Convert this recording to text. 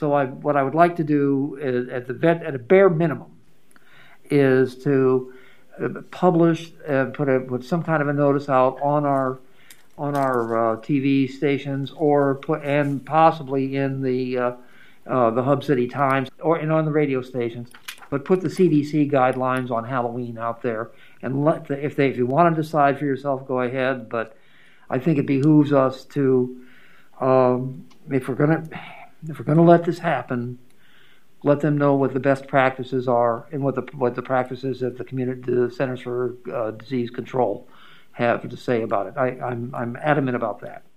So what I would like to do is, at a bare minimum, is to publish, put some kind of a notice out on our TV stations, and possibly in the Hub City Times and on the radio stations. But put the CDC guidelines on Halloween out there, and if you want to decide for yourself, go ahead. But I think it behooves us to, if we're gonna let this happen, let them know what the best practices are and what the practices that the Centers for Disease Control have to say about it. I'm adamant about that.